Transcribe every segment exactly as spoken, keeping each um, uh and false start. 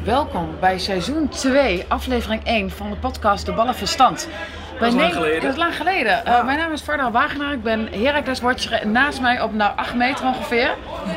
Welkom bij seizoen twee, aflevering één van de podcast De Ballenverstand. Dat is lang geleden. Dat is lang geleden. Ja. Uh, mijn naam is Varda Wagenaar, ik ben Heracles-watcher en naast mij op nou acht meter ongeveer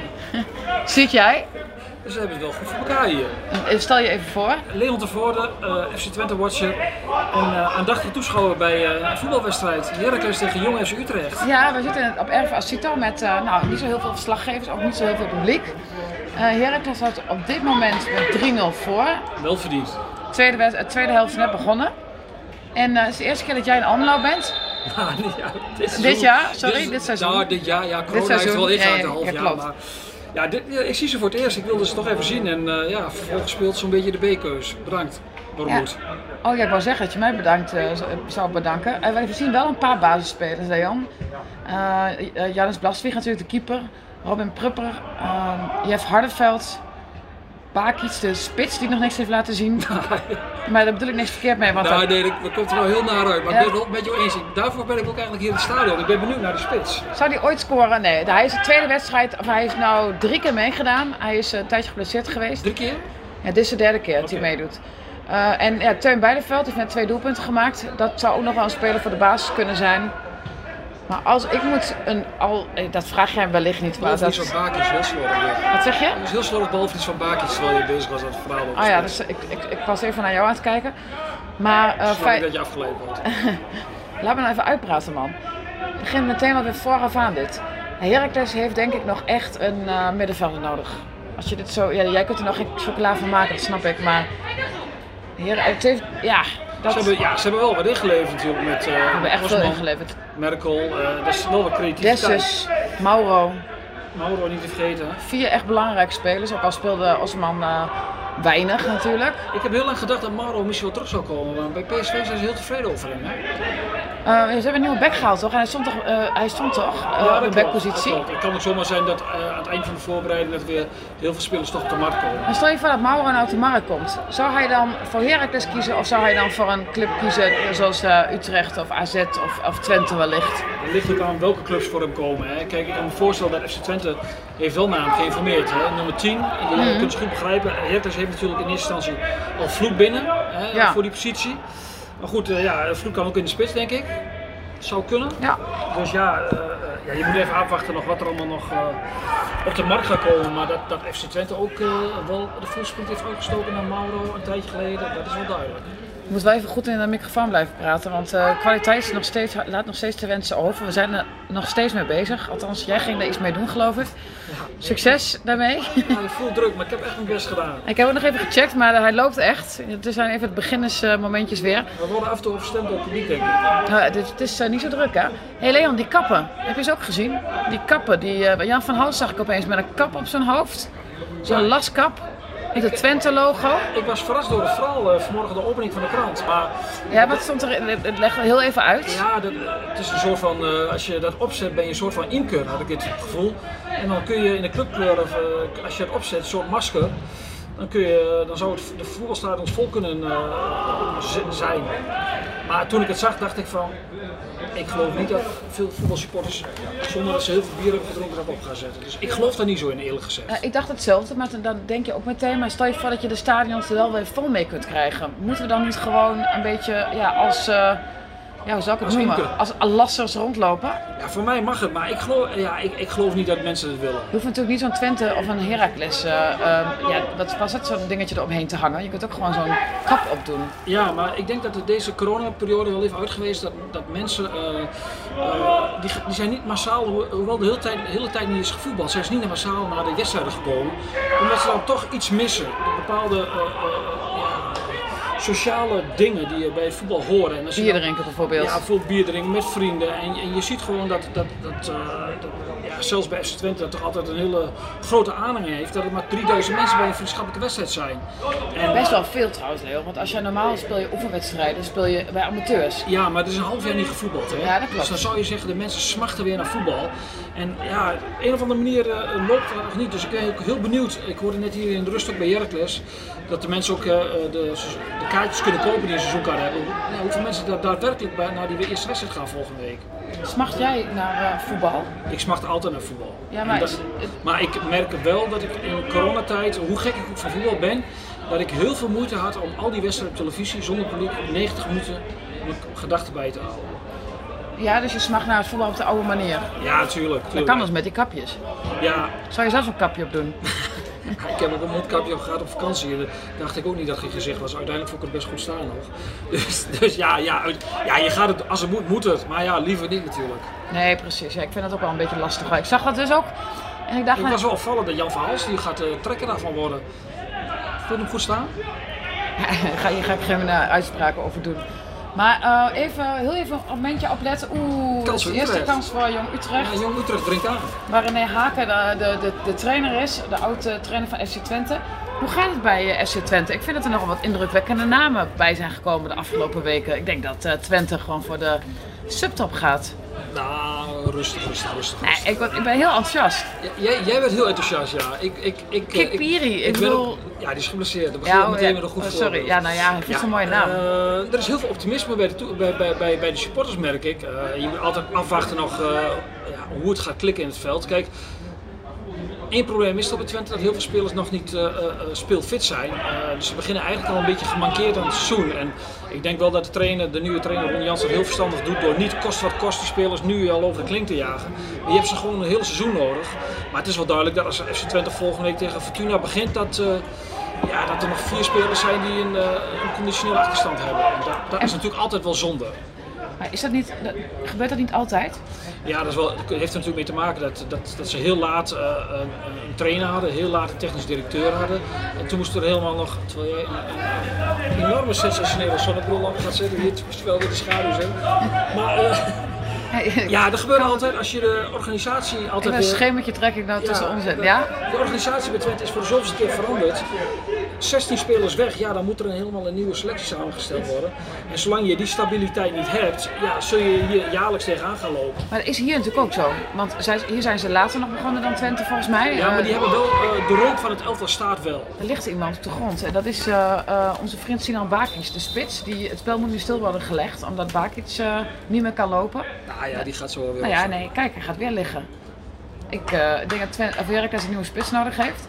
zit jij. Dus we hebben het wel goed voor elkaar hier. Uh, stel je even voor. Leon Tervoorde, uh, F C Twente-watcher en uh, aandachtig toeschouwer bij uh, een voetbalwedstrijd. Heracles tegen Jong F C Utrecht. Ja, we zitten op Erve Asito met uh, nou, niet zo heel veel verslaggevers, ook niet zo heel veel publiek. Uh, Heracles had op dit moment met drie nul voor. Wel verdiend. De tweede, de tweede helft is net begonnen. En uh, het is de eerste keer dat jij in Almelo bent. Nou, ja, dit, dit jaar, sorry, dit, dit seizoen. Nou, dit jaar, ja, corona dit seizoen. heeft wel ingehaald, ja, een half ja, jaar. klopt. Maar ja, dit, ja, ik zie ze voor het eerst, ik wilde ze toch even zien. En uh, ja, vervolgens speelt zo'n beetje de B-keus. Bedankt, Bormoed. Ja. Oh ja, ik wou zeggen dat je mij bedankt uh, zou bedanken. Uh, we zien wel een paar basisspelers, Leon. Uh, Jannes Blaswieg natuurlijk, de keeper. Robin Prupper, uh, Jeff Hardeveld. Bakic, de spits die nog niks heeft laten zien. Maar daar bedoel ik niks verkeerd mee. Want nou, dat... nee, dat komt er wel heel naar uit. Maar ja. ik ben het wel met je eens. Daarvoor ben ik ook eigenlijk hier in het stadion. Ik ben benieuwd naar de spits. Zou hij ooit scoren? Nee. Hij is de tweede wedstrijd, of hij heeft nou drie keer meegedaan. Hij is een tijdje geblesseerd geweest. Drie keer? Ja, dit is de derde keer dat okay. hij meedoet. Uh, en ja, Teun Beideveld heeft net twee doelpunten gemaakt. Dat zou ook nog wel een speler voor de basis kunnen zijn. Maar als ik moet een al, dat vraag jij wellicht niet. Maar Balverlies dat... van Bakic, heel slordig. Wat zeg je? Het is heel slordig balverlies van Bakic terwijl je bezig was aan het verhaal. Oh ja, dus ik, ik, ik was even naar jou aan het kijken. Maar uh, feit dat je afgeleid wordt. Laat me nou even uitpraten, man. Ik begin meteen maar weer vooraf aan dit. Heracles heeft denk ik nog echt een uh, middenvelder nodig. Als je dit zo, ja, jij kunt er nog geen chocola van maken, dat snap ik, maar Heracles heeft, ja. Dat... Ze, hebben, ja, ze hebben wel wat ingeleverd natuurlijk met uh, We hebben echt Osman, veel ingeleverd. Merkel, uh, dat is wel wat creativiteit. Dessus, Mauro. Mauro niet te vergeten. Vier echt belangrijke spelers, ook al speelde Osman uh, weinig natuurlijk. Ik heb heel lang gedacht dat Mauro misschien wel terug zou komen, maar bij P S V zijn ze heel tevreden over hem. Hè? Uh, ze hebben een nieuwe back gehaald toch? En hij stond toch, uh, hij stond toch uh, ja, op de backpositie? Het kan ook zomaar zijn dat uh, aan het eind van de voorbereiding dat weer heel veel spelers toch op de markt komen. Maar stel je voor dat Mauro nou op de markt komt. Zou hij dan voor Heracles kiezen of zou hij dan voor een club kiezen zoals uh, Utrecht of A Z of, of Twente wellicht? Het ligt ook aan welke clubs voor hem komen. Hè. Kijk, ik kan me voorstellen dat F C Twente heeft wel naar hem geïnformeerd. Hè. Nummer tien, en die mm-hmm. kunt ze goed begrijpen. Heracles heeft natuurlijk in eerste instantie al Vloed binnen hè, ja. voor die positie. Maar goed, uh, ja, Vloed kan ook in de spits denk ik. Zou kunnen. Ja. Dus ja, uh, ja, je moet even afwachten nog wat er allemaal nog uh, op de markt gaat komen. Maar dat, dat F C Twente ook uh, wel de voelsprint heeft uitgestoken naar Mauro een tijdje geleden, dat is wel duidelijk. Je moet wel even goed in de microfoon blijven praten, want de uh, kwaliteit nog steeds, laat nog steeds te wensen over. We zijn er nog steeds mee bezig, althans jij ging er iets mee doen geloof ik. Ja. Succes daarmee. Ja, ik voel druk, maar ik heb echt mijn best gedaan. Ik heb ook nog even gecheckt, maar hij loopt echt. Het zijn even de beginnersmomentjes weer. We worden af en toe overstemd door het publiek denk ik. Uh, het, het is uh, niet zo druk hè. Hé hey Leon, die kappen, heb je ze ook gezien? Die kappen, die, uh, Jan van Hals zag ik opeens met een kap op zijn hoofd. Zo'n ja. laskap. Met het Twente-logo. Ik was verrast door het verhaal uh, vanmorgen de opening van de krant. Maar ja, wat stond er? Leg heel even uit. Ja, dat, het is een soort van, uh, als je dat opzet ben je een soort van imker, had ik het gevoel. En dan kun je in de clubkleur, of, uh, als je het opzet, een soort masker, dan, kun je, dan zou het de voetbalstadions vol kunnen uh, zijn. Maar toen ik het zag, dacht ik van, ik geloof niet dat veel voetbalsupporters, zonder dat ze heel veel bier hebben gedronken, dat op gaan zetten. Dus ik geloof daar niet zo in, eerlijk gezegd. Uh, ik dacht hetzelfde, maar dan denk je ook meteen, maar stel je voor dat je de stadions er wel weer vol mee kunt krijgen. Moeten we dan niet gewoon een beetje, ja, als, uh, ja, hoe zou ik het als noemen, imker. als lassers rondlopen? Ja, voor mij mag het, maar ik geloof, ja, ik, ik geloof niet dat mensen het willen. Je hoeft natuurlijk niet zo'n Twente of een Heracles, uh, uh, ja, wat was het, zo'n dingetje eromheen te hangen. Je kunt ook gewoon zo'n kap opdoen. Ja, maar ik denk dat er deze coronaperiode wel even uit geweest dat, dat mensen, uh, uh, die, die zijn niet massaal, hoewel de hele tijd, de hele tijd niet is gevoetbald, zijn ze niet massaal naar de wedstrijden gekomen. Omdat ze dan toch iets missen. Bepaalde uh, uh, ja, sociale dingen die je bij het voetbal horen. En als je bier dan, drinken bijvoorbeeld. Ja, bijvoorbeeld bier drinken met vrienden. En, en je ziet gewoon dat, dat, dat, uh, dat ja, zelfs bij F C Twente dat toch altijd een hele grote aanhang heeft. Dat er maar drieduizend mensen bij een vriendschappelijke wedstrijd zijn. En, best wel veel trouwens, Leo. Want als je normaal speel je oefenwedstrijden, speel je bij amateurs. Ja, maar het is een half jaar niet gevoetbald. Hè? Ja, dat klopt. Dus dan zou je zeggen, de mensen smachten weer naar voetbal. En ja, op een of andere manier uh, loopt het nog niet. Dus ik ben ook heel benieuwd. Ik hoorde net hier in de rust ook bij Heracles dat de mensen ook uh, de, de kaartjes kunnen kopen die een seizoenkaart hebben. Ja, hoeveel mensen daar daadwerkelijk bij, naar die eerste wedstrijd gaan volgende week. Smacht jij naar uh, voetbal? Ik smacht altijd naar voetbal. Ja, maar, dat, maar ik merk wel dat ik in coronatijd, hoe gek ik ook van voetbal ben, dat ik heel veel moeite had om al die wedstrijden op televisie zonder publiek negentig minuten mijn gedachten bij te houden. Ja, dus je smacht naar het voetbal op de oude manier. Ja, natuurlijk. Dat kan dus met die kapjes. Ja. Zou je zelf een kapje op doen? Ik heb ook een mondkapje op gehad op vakantie en dacht ik ook niet dat het gezicht was. Uiteindelijk vond ik het best goed staan nog. Dus, dus ja, ja, ja, je gaat het, als het moet, moet het. Maar ja, liever niet natuurlijk. Nee, precies. Ja, ik vind het ook wel een beetje lastig. Ik zag dat dus ook. En ik dacht, het was wel opvallend dat Jan Verhals, die gaat uh, trekker daarvan worden. Vond je hem goed staan? Ja, hier ga ik geen uh, uitspraken over doen. Maar uh, even, heel even een momentje opletten. Oeh, kans de eerste Utrecht. kans voor Jong Utrecht. Ja, Jong Utrecht drinkt aan. Waar René Haken de, de, de, de trainer is, de oude trainer van F C Twente. Hoe gaat het bij uh, F C Twente? Ik vind dat er nogal wat indrukwekkende namen bij zijn gekomen de afgelopen weken. Ik denk dat uh, Twente gewoon voor de subtop gaat. Nou, rustig, rustig, rustig. Nee, ik, ik ben heel enthousiast. Ja, jij, jij bent heel enthousiast, ja. Ik, ik, ik, Kik Piri, ik, ik bedoel... Ook, ja, die is geblesseerd. Dat begint ja, meteen ja, met een goed oh, sorry, voor. ja, nou ja, het is ja, een mooie naam. Uh, er is heel veel optimisme bij de, bij, bij, bij, bij de supporters, merk ik. Uh, je moet altijd afwachten nog uh, ja, hoe het gaat klikken in het veld. Kijk, één probleem is dat bij Twente dat heel veel spelers nog niet uh, uh, speelfit zijn. Uh, dus ze beginnen eigenlijk al een beetje gemankeerd aan het seizoen. En ik denk wel dat de, trainer, de nieuwe trainer Ron Jans dat heel verstandig doet door niet kost wat kost die spelers nu al over de klink te jagen. Je hebt ze gewoon een hele seizoen nodig. Maar het is wel duidelijk dat als F C Twente volgende week tegen Fortuna begint, dat, uh, ja, dat er nog vier spelers zijn die een, uh, een conditionele achterstand hebben. En dat, dat is natuurlijk altijd wel zonde. Maar is dat niet, dat, gebeurt dat niet altijd? Ja, dat, is wel, dat heeft er natuurlijk mee te maken dat, dat, dat ze heel laat uh, een, een trainer hadden, heel laat een technisch directeur hadden. En toen moest er helemaal nog, terwijl jij een, een enorme sensationele zonnebril op gaat zetten, hier moest wel weer de schaduw zijn. Maar uh, ja, dat gebeurt altijd als je de organisatie altijd... Een schemaatje trek ik nou ja, tussen ons in, de, ja? De organisatie bij Twente is voor de zoveelste keer veranderd. zestien spelers weg, ja, dan moet er een helemaal een nieuwe selectie samengesteld worden. En zolang je die stabiliteit niet hebt, ja, zul je hier jaarlijks tegenaan gaan lopen. Maar dat is hier natuurlijk ook zo. Want zij, hier zijn ze later nog begonnen dan Twente volgens mij. Ja, maar die uh, hebben wel, uh, de rol van het elftal staat wel. Er ligt iemand op de grond en dat is uh, uh, onze vriend Sinan Bakic, de spits. Die, het spel moet nu stil worden gelegd, omdat Bakic uh, niet meer kan lopen. Nou ja, die gaat zo wel weer Nou ja, nee, kijk, hij gaat weer liggen. Ik uh, denk dat Twente, of Heracles een nieuwe spits nodig heeft.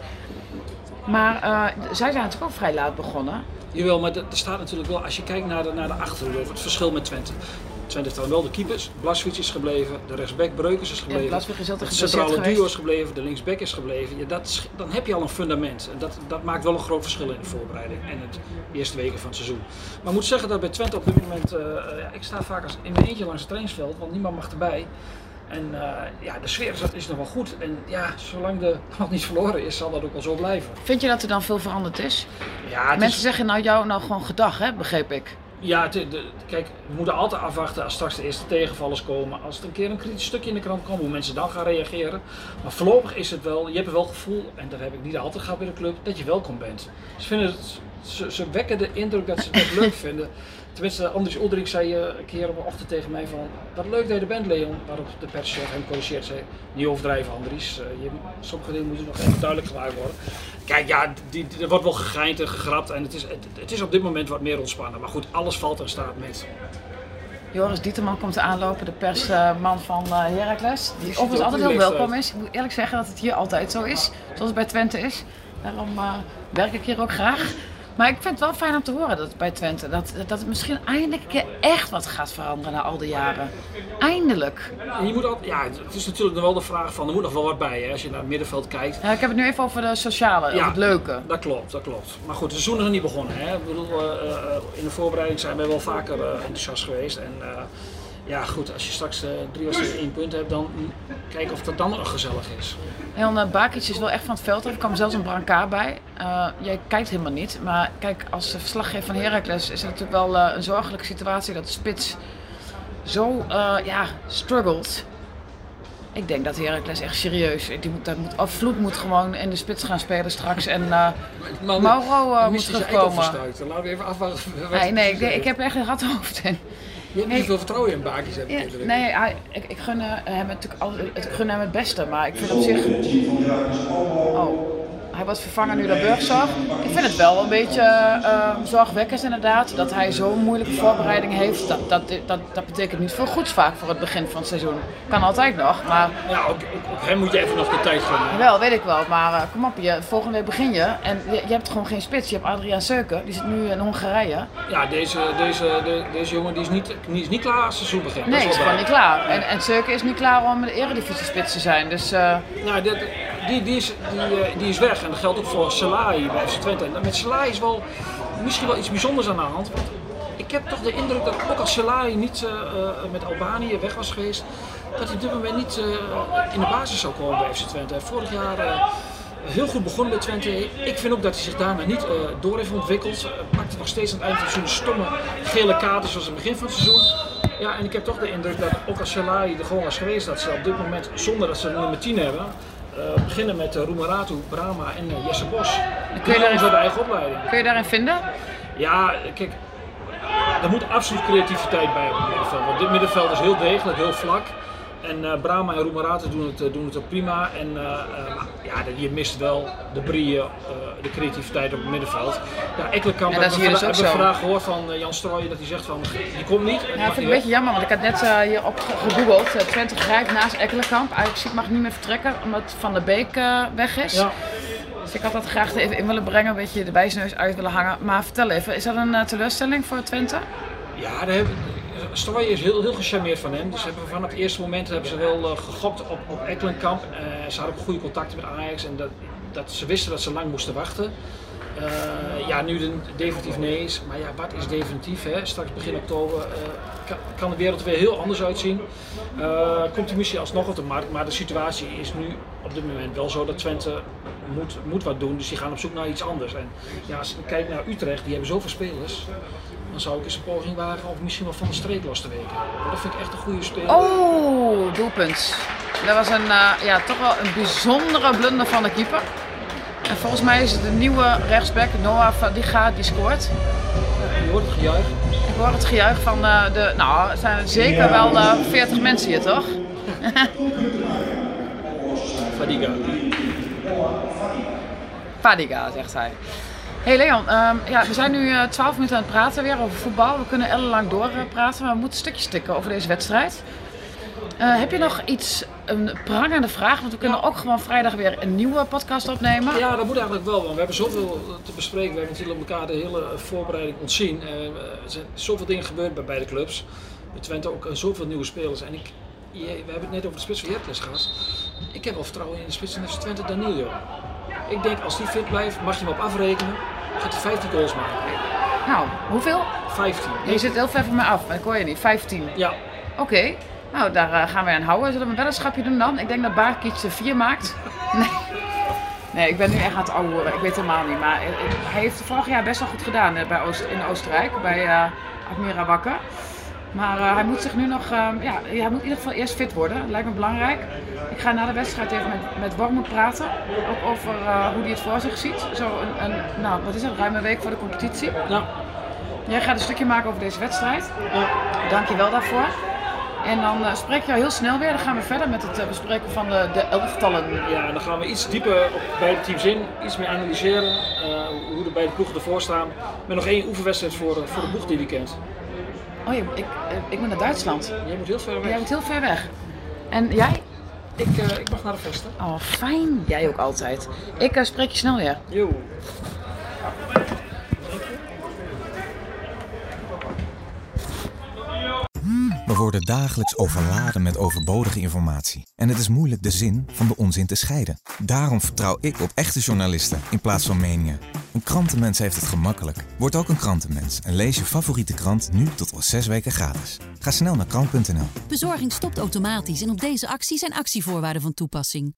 Maar uh, zij zijn natuurlijk ook vrij laat begonnen. Jawel, maar er staat natuurlijk wel, als je kijkt naar de, naar de achterhoede, het verschil met Twente. Twente heeft dan wel de keepers, Blaswitz is gebleven, de rechtsback Breukers is gebleven, ja, is het centrale duo is gebleven, de linksback is gebleven. Ja, dat, dan heb je al een fundament. En dat, dat maakt wel een groot verschil in de voorbereiding en het eerste weken van het seizoen. Maar ik moet zeggen dat bij Twente op dit moment, uh, ja, ik sta vaak als in mijn eentje langs het trainingsveld, want niemand mag erbij. En uh, ja, de sfeer is, is nog wel goed. En ja, zolang de nog niet verloren is, zal dat ook wel zo blijven. Vind je dat er dan veel veranderd is? Ja, mensen is... zeggen nou jou nou gewoon gedag, hè, begreep ik. Ja, het, de, kijk, we moeten altijd afwachten als straks de eerste tegenvallers komen. Als er een keer een kritisch stukje in de krant komt, hoe mensen dan gaan reageren. Maar voorlopig is het wel, je hebt wel het gevoel, en dat heb ik niet altijd gehad bij de club, dat je welkom bent. Ze, vinden het, ze, ze wekken de indruk dat ze het leuk vinden. Tenminste, Andries Uldrich zei uh, een keer op een ochtend tegen mij van, wat leuk dat je er bent, Leon. Waarop de perschef hem corrigeert, zei, niet overdrijven Andries. Uh, je, sommige dingen moeten nog even duidelijk gemaakt worden. Kijk, ja, die, die, er wordt wel gegeind en gegrapt en het is, het, het is op dit moment wat meer ontspannen. Maar goed, alles valt en staat met. Joris Dieterman komt aanlopen, de persman van uh, Heracles. Die overigens altijd heel welkom is. Ik moet eerlijk zeggen dat het hier altijd zo is, zoals het bij Twente is. Daarom uh, werk ik hier ook graag. Maar ik vind het wel fijn om te horen dat bij Twente, dat, dat het misschien eindelijk een keer echt wat gaat veranderen na al die jaren. Eindelijk. Je moet al, ja, het is natuurlijk nog wel de vraag van, er moet nog wel wat bij hè, als je naar het middenveld kijkt. Ja, ik heb het nu even over de sociale, ja, over het leuke. Dat klopt, dat klopt. Maar goed, het seizoen is nog niet begonnen. Hè. Ik bedoel, uh, uh, in de voorbereiding zijn wij wel vaker uh, enthousiast geweest. En, uh, ja goed, als je straks uh, drie wedstrijden één punt hebt, dan kijken of dat dan nog gezellig is. Leon uh, Bakic is wel echt van het veld af. Er kwam zelfs een brancard bij. Uh, jij kijkt helemaal niet. Maar kijk, als verslaggever van Heracles is het natuurlijk wel uh, een zorgelijke situatie dat de spits zo uh, ja, struggelt. Ik denk dat Heracles echt serieus, die moet, dat moet, of Vloed moet gewoon in de spits gaan spelen straks en uh, Man, Mauro uh, moet terugkomen. Laten we even afwachten. Nee, nee, ik, ik heb echt een rathoofd in. Je hebt niet veel vertrouwen in Bakic, heb ik ja, Nee, hij, ik, ik, gun hem natuurlijk al, ik gun hem het beste, maar ik vind op zich... Oh, hij wordt vervangen nu door Burgzorg. Ik vind het wel een beetje uh, zorgwekkend inderdaad, dat hij zo'n moeilijke voorbereiding heeft. Dat, dat, dat, dat betekent niet veel goeds vaak voor het begin van het seizoen. Kan altijd nog, maar... Ja, ook, ook, ook hem moet je even nog de tijd geven. Wel, weet ik wel, maar uh, kom op, je, volgende week begin je en je, je hebt gewoon geen spits. Je hebt Adriaan Seuken, die zit nu in Hongarije. Ja, deze, deze, de, deze jongen die is, niet, die is niet klaar als het seizoen begint. Nee, is, is gewoon niet klaar. En, en Seuken is niet klaar om de eredivisie spits te zijn, dus... Uh... Nou, die, die, die, is, die, die is weg en dat geldt ook voor Salahi bij F C Twente. En met Salahi is wel, misschien wel iets bijzonders aan de hand. Want ik heb toch de indruk dat ook als Salahi niet uh, met Albanië weg was geweest, dat hij op dit moment niet uh, in de basis zou komen bij F C Twente. Vorig jaar uh, heel goed begonnen bij Twente. Ik vind ook dat hij zich daarna niet uh, door heeft ontwikkeld. Uh, pakte nog steeds aan het eind van het seizoen stomme gele kaarten zoals aan het begin van het seizoen. Ja, en ik heb toch de indruk dat ook als Salahi er gewoon was geweest, dat ze op dit moment, zonder dat ze een nummer tien hebben, uh, beginnen met uh, Roemeratu, Brama en uh, Jesse Bos. Kun je daarin voor de eigen opleiding. Kun je daarin vinden? Ja, kijk, er moet absoluut creativiteit bij op het middenveld. Want dit middenveld is heel degelijk, heel vlak. En uh, Brama en Roemeratu doen het, uh, doen het ook prima. En uh, uh, ja, je mist wel de brieën, uh, de creativiteit op het middenveld. Ja, Ekkelenkamp, ja, dat hebben we dus een vraag gehoord van uh, Jan Strooijen dat hij zegt van, die komt niet. Ja, ik vind het een beetje jammer, want ik had net uh, hierop gegoogeld. Uh, Twente grijpt naast Ekkelenkamp. Eigenlijk mag niet meer vertrekken, omdat Van der Beek uh, weg is. Ja. Dus ik had dat graag even in willen brengen, een beetje de wijsneus uit willen hangen. Maar vertel even, is dat een uh, teleurstelling voor Twente? Ja, daar hebben Strooijen is heel, heel gecharmeerd van hem. Dus hebben we vanaf het eerste moment hebben ze wel uh, gegokt op, op Ekkelenkamp. Uh, ze hadden ook goede contacten met Ajax en dat, dat ze wisten dat ze lang moesten wachten. Uh, ja, nu de definitief nee is. Maar ja, wat is definitief? Hè? Straks begin oktober uh, kan, kan de wereld weer heel anders uitzien. Uh, komt die missie alsnog op de markt, maar de situatie is nu op dit moment wel zo dat Twente moet, moet wat doen. Dus die gaan op zoek naar iets anders. En ja, als je kijkt naar Utrecht, die hebben zoveel spelers. Dan zou ik eens een poging wagen of misschien wel Van de Streek los te weken. Dat vind ik echt een goede speler. Oh, doelpunt. Dat was een, uh, ja, toch wel een bijzondere blunder van de keeper. En volgens mij is het de nieuwe rechtsback, Noah Fadiga, die scoort. Ja, je hoort het gejuich. Ik hoor het gejuich van uh, de, nou, er zijn zeker ja. wel uh, veertig mensen hier, toch? Fadiga. Fadiga, zegt hij. Hey Leon, um, ja, we zijn nu twaalf uh, minuten aan het praten weer over voetbal. We kunnen ellenlang doorpraten, maar we moeten stukjes stikken over deze wedstrijd. Uh, heb je nog iets, een prangende vraag? Want we kunnen ook gewoon vrijdag weer een nieuwe podcast opnemen. Ja, dat moet eigenlijk wel, want we hebben zoveel te bespreken. We hebben natuurlijk elkaar de hele voorbereiding ontzien. Uh, er zijn zoveel dingen gebeurd bij beide clubs. Bij Twente ook uh, zoveel nieuwe spelers. En ik, je, we hebben het net over de spits van Heracles gehad. Ik heb wel vertrouwen in de spits van F C Twente, Danilo. Ik denk als die fit blijft, mag je hem op afrekenen. Gaat hij vijftien goals maken. Nou, hoeveel? vijftien. Je zit heel ver van mij af, ik hoor je niet. vijftien? Ja. Oké. Okay. Nou, daar uh, gaan we aan houden. Zullen we een weddenschapje doen dan? Ik denk dat Barkic er vier maakt. Nee. Nee, ik ben nu echt aan het ouwehoeren. Ik weet het helemaal niet. Maar hij heeft het vorig jaar best wel goed gedaan bij Oost, in Oostenrijk, bij uh, Admira Wakker. Maar uh, hij moet zich nu nog, uh, ja, hij moet in ieder geval eerst fit worden. Dat lijkt me belangrijk. Ik ga na de wedstrijd even met, met Wormoed praten. Ook over uh, hoe hij het voor zich ziet. Zo een, een, nou, wat is het, ruim een week voor de competitie. Ja. Jij gaat een stukje maken over deze wedstrijd. Ja. Dank je wel daarvoor. En dan uh, spreek je heel snel weer. Dan gaan we verder met het uh, bespreken van de, de elftallen. Ja, dan gaan we iets dieper op beide teams in. Iets meer analyseren. Uh, hoe de beide ploegen ervoor staan. Met nog één oefenwedstrijd voor, voor de ploeg die je kent. Oh ja, ik, ik moet naar Duitsland. Jij moet heel ver weg. Jij moet heel ver weg. En jij? Ik, uh, ik mag naar de vesten. Oh, fijn. Jij ook altijd. Ik uh, spreek je snel weer. Jo. We worden dagelijks overladen met overbodige informatie. En het is moeilijk de zin van de onzin te scheiden. Daarom vertrouw ik op echte journalisten in plaats van meningen. Een krantenmens heeft het gemakkelijk. Word ook een krantenmens en lees je favoriete krant nu tot wel zes weken gratis. Ga snel naar krant punt n l. Bezorging stopt automatisch en op deze actie zijn actievoorwaarden van toepassing.